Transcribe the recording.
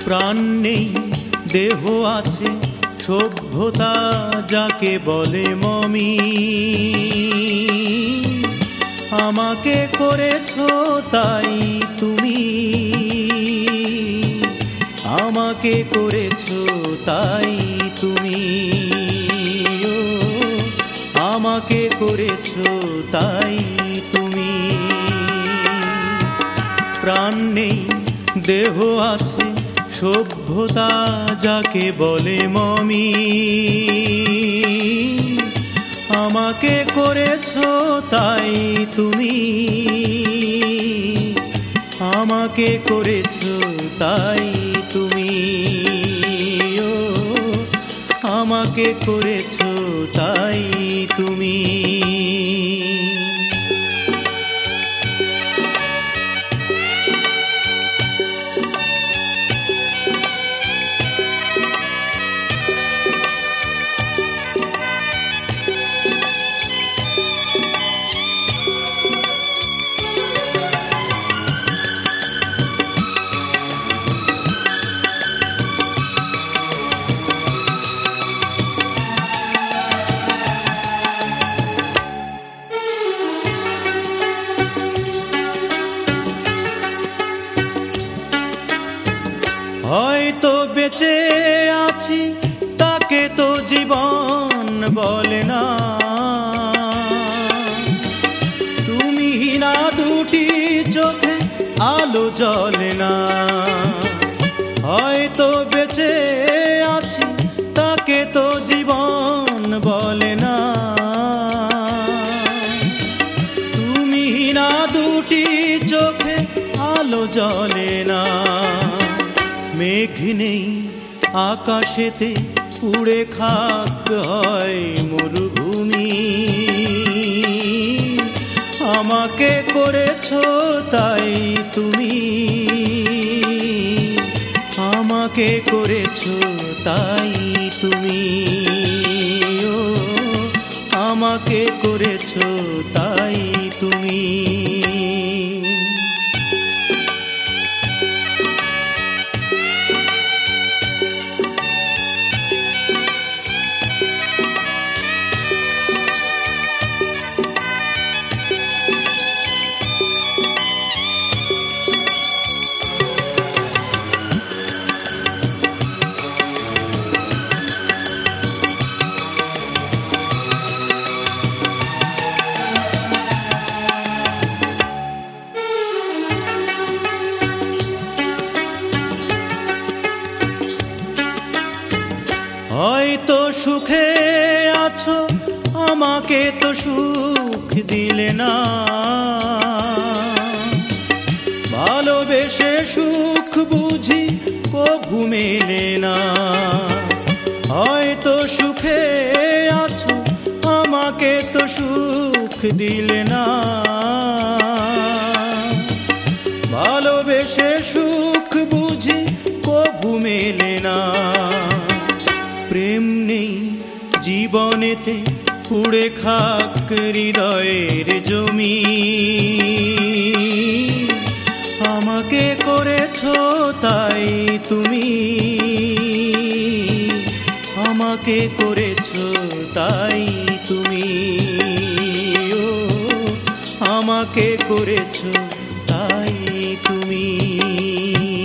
প্রাণ নেই দেহ আছে সভ্যতা যাকে বলে মমি, আমাকে করেছো তাই তুমি, আমাকে করেছো তাই তুমি, ও আমাকে করেছো তাই তুমি। প্রাণ নেই দেহ আছে সভ্যতা যাকে বলে মমি, আমাকে করেছো তাই তুমি, আমাকে করেছো তাই তুমি, ও আমাকে করেছো তাই তুমি। হয়তো বেঁচে আছি তাকে তো জীবন বলে না, তুমি না দুটি চোখে আলো জ্বলে না। হয়তো বেঁচে আছি তাকে তো জীবন বলে না, তুমি না দুটি চোখে আলো জ্বলে না। মেঘ নেই আকাশেতে পুড়ে খাক হয় মরুভূমি, আমাকে করেছো তাই তুমি, আমাকে করেছো তাই তুমি, ও আমাকে করেছো তাই তুমি। হয়তো সুখে আছো আমাকে তো সুখ দিলে না, ভালোবেসে সুখ বুঝি কভু মেলে না। হয়তো সুখে আছো আমাকে তো সুখ দিলে না, ভালোবেসে সুখ বুঝি কভু মেলে না। প্রেম নেই জীবনেতে পুড়ে খাক হৃদয়ের জমি, আমাকে করেছো তাই তুমি, আমাকে করেছো তাই তুমি, ও আমাকে করেছো তাই তুমি।